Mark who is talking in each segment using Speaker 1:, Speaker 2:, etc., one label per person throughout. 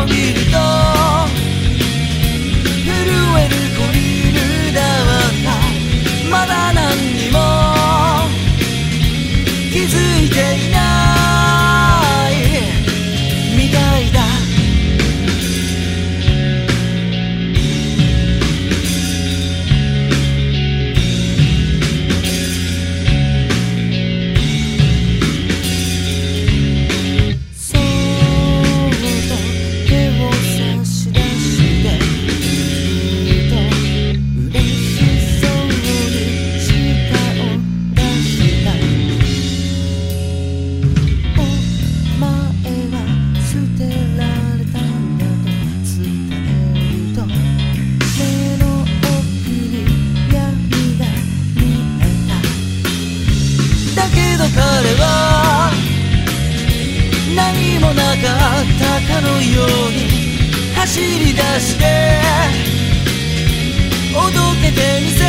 Speaker 1: 見ると震える子犬だわな。まだ何にも気づいていないみたいだ。彼は何もなかったかのように走り出して踊けてみせ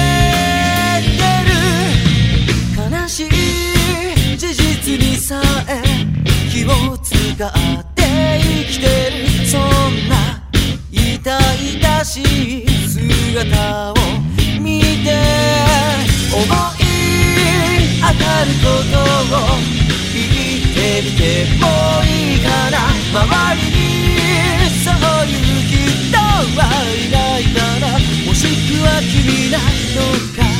Speaker 1: てる。悲しい事実にさえ気を使って生きてる。そんな痛々しい姿を見て思い当たることを言ってみてもいいかな。周りにそういう人はいないかな。もしくは君なのか。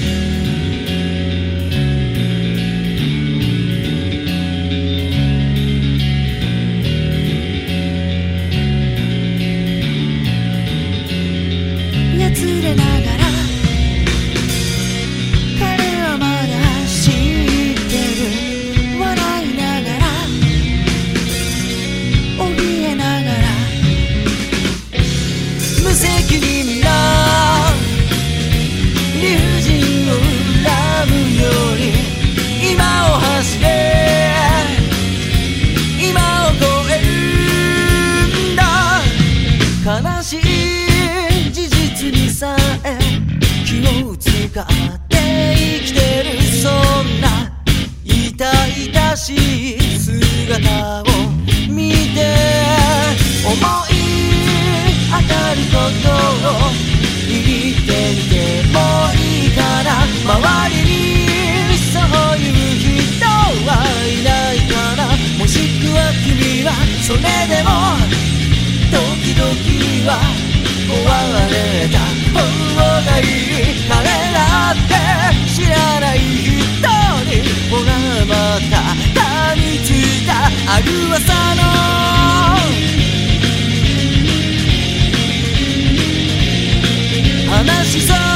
Speaker 1: やつれながら無責任な理不尽を恨むより今を走れ今を越えるんだ。悲しい事実にさえ気を使って生きてる。そんな痛々しい姿を見て思い当たることを言ってみてもいいかな。周りにそういう人はいないかな。もしくは君はそれでも時々は壊れた方がいい。彼らって知らない人にほらまた噛みついたある朝の話しそう